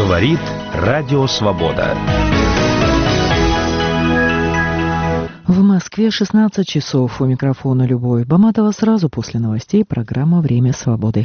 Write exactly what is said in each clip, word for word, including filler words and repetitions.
Говорит Радио Свобода. В Москве шестнадцать часов. У микрофона Любовь Баматова. Сразу после новостей программа «Время свободы».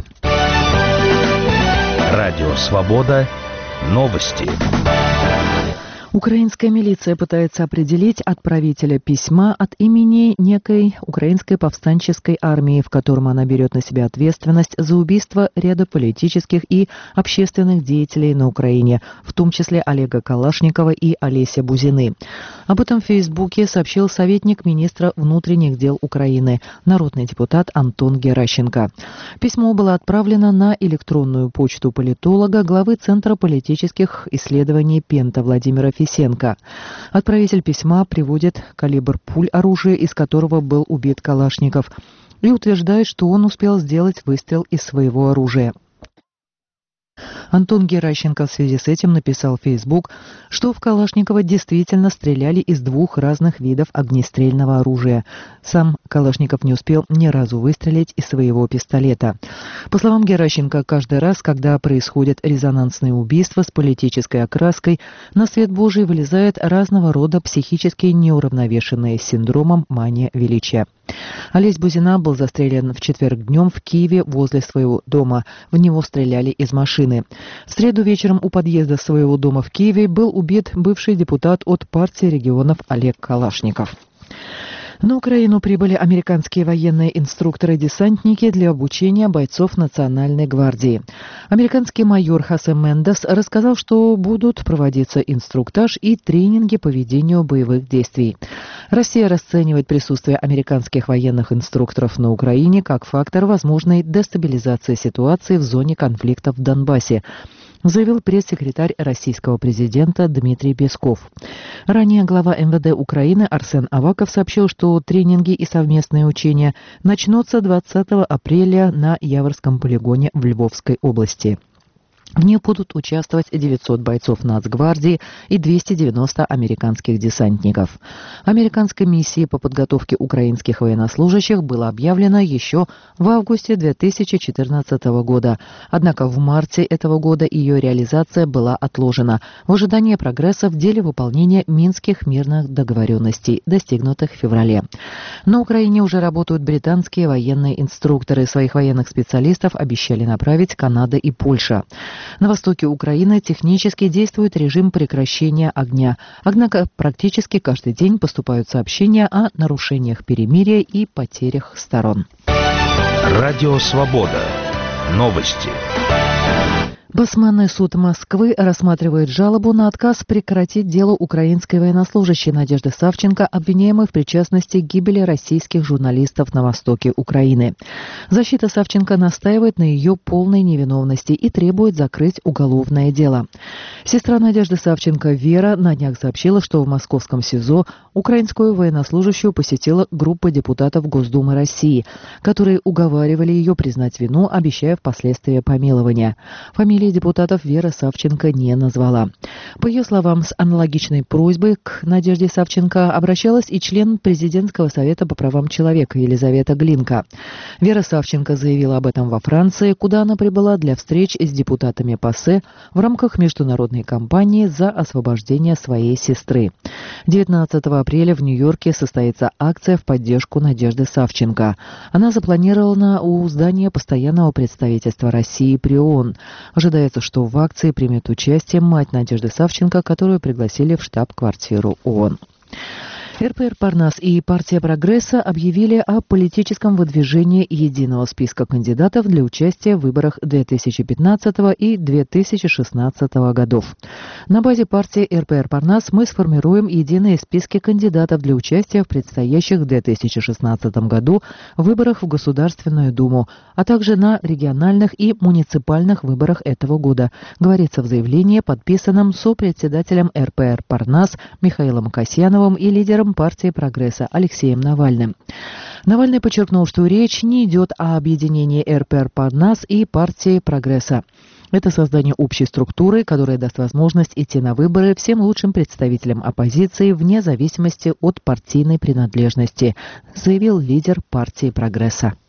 Радио Свобода. Новости. Украинская милиция пытается определить отправителя письма от имени некой украинской повстанческой армии, в котором она берет на себя ответственность за убийство ряда политических и общественных деятелей на Украине, в том числе Олега Калашникова и Олеся Бузины. Об этом в Фейсбуке сообщил советник министра внутренних дел Украины, народный депутат Антон Геращенко. Письмо было отправлено на электронную почту политолога, главы Центра политических исследований Пента Владимира Фисенко. Отправитель письма приводит калибр пуль оружия, из которого был убит Калашников, и утверждает, что он успел сделать выстрел из своего оружия. Антон Геращенко в связи с этим написал в Facebook, что в Калашникова действительно стреляли из двух разных видов огнестрельного оружия. Сам Калашников не успел ни разу выстрелить из своего пистолета. По словам Геращенко, каждый раз, когда происходят резонансные убийства с политической окраской, на свет Божий вылезают разного рода психически неуравновешенные с синдромом мания величия. Олесь Бузина был застрелен в четверг днем в Киеве возле своего дома. В него стреляли из машины. В среду вечером у подъезда своего дома в Киеве был убит бывший депутат от партии регионов Олег Калашников. На Украину прибыли американские военные инструкторы-десантники для обучения бойцов Национальной гвардии. Американский майор Хосе Мендес рассказал, что будут проводиться инструктаж и тренинги по ведению боевых действий. Россия расценивает присутствие американских военных инструкторов на Украине как фактор возможной дестабилизации ситуации в зоне конфликта в Донбассе, заявил пресс-секретарь российского президента Дмитрий Песков. Ранее глава эм вэ дэ Украины Арсен Аваков сообщил, что тренинги и совместные учения начнутся двадцатого апреля на Яворском полигоне в Львовской области. В ней будут участвовать девятьсот бойцов Нацгвардии и двести девяносто американских десантников. Американской миссией по подготовке украинских военнослужащих было объявлено еще в августе две тысячи четырнадцатого года. Однако в марте этого года ее реализация была отложена в ожидании прогресса в деле выполнения минских мирных договоренностей, достигнутых в феврале. На Украине уже работают британские военные инструкторы. Своих военных специалистов обещали направить Канада и Польша. На востоке Украины технически действует режим прекращения огня. Однако практически каждый день поступают сообщения о нарушениях перемирия и потерях сторон. Радио Свобода. Новости. Басманный суд Москвы рассматривает жалобу на отказ прекратить дело украинской военнослужащей Надежды Савченко, обвиняемой в причастности к гибели российских журналистов на востоке Украины. Защита Савченко настаивает на ее полной невиновности и требует закрыть уголовное дело. Сестра Надежды Савченко Вера на днях сообщила, что в московском СИЗО украинскую военнослужащую посетила группа депутатов Госдумы России, которые уговаривали ее признать вину, обещая впоследствии помилование. Фамилии депутатов Вера Савченко не назвала. По ее словам, с аналогичной просьбой к Надежде Савченко обращалась и член Президентского совета по правам человека Елизавета Глинка. Вера Савченко заявила об этом во Франции, куда она прибыла для встреч с депутатами ПАСЕ в рамках международной кампании за освобождение своей сестры. девятнадцатого апреля в Нью-Йорке состоится акция в поддержку Надежды Савченко. Она запланирована у здания постоянного представительства России при ООН. Ожидается, что в акции примет участие мать Надежды Савченко, которую пригласили в штаб-квартиру ООН. эр пэ эр «Парнас» и партия «Прогресса» объявили о политическом выдвижении единого списка кандидатов для участия в выборах две тысячи пятнадцатого и две тысячи шестнадцатого годов. На базе партии эр пэ эр «Парнас» мы сформируем единые списки кандидатов для участия в предстоящих в две тысячи шестнадцатом году выборах в Государственную Думу, а также на региональных и муниципальных выборах этого года, говорится в заявлении, подписанном сопредседателем эр пэ эр «Парнас» Михаилом Касьяновым и лидером партии «Прогресса» Алексеем Навальным. Навальный подчеркнул, что речь не идет о объединении эр пэ эр «Парнас» и партии «Прогресса». Это создание общей структуры, которая даст возможность идти на выборы всем лучшим представителям оппозиции вне зависимости от партийной принадлежности, заявил лидер партии «Прогресса».